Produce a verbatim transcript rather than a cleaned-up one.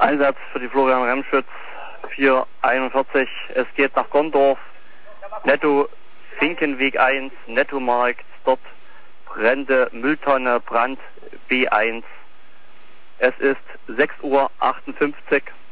Einsatz für die Florian Remschütz vier einundvierzig. Es geht nach Gondorf. Netto Finkenweg eins, Nettomarkt. Dort brennende Mülltonne, Brand B eins. Es ist sechs Uhr achtundfünfzig.